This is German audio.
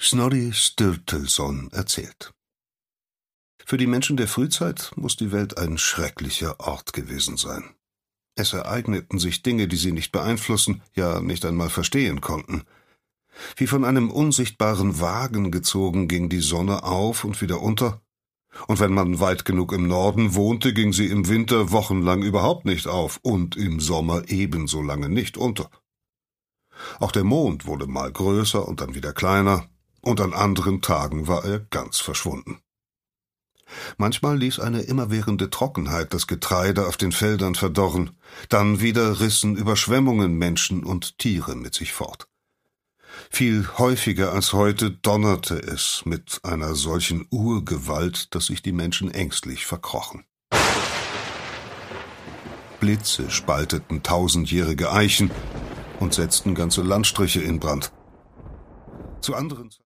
Snorri Sturluson erzählt. Für die Menschen der Frühzeit muss die Welt ein schrecklicher Ort gewesen sein. Es ereigneten sich Dinge, die sie nicht beeinflussen, ja nicht einmal verstehen konnten. Wie von einem unsichtbaren Wagen gezogen ging die Sonne auf und wieder unter, und wenn man weit genug im Norden wohnte, ging sie im Winter wochenlang überhaupt nicht auf und im Sommer ebenso lange nicht unter. Auch der Mond wurde mal größer und dann wieder kleiner, und an anderen Tagen war er ganz verschwunden. Manchmal ließ eine immerwährende Trockenheit das Getreide auf den Feldern verdorren, dann wieder rissen Überschwemmungen Menschen und Tiere mit sich fort. Viel häufiger als heute donnerte es mit einer solchen Urgewalt, dass sich die Menschen ängstlich verkrochen. Blitze spalteten tausendjährige Eichen und setzten ganze Landstriche in Brand. Zu anderen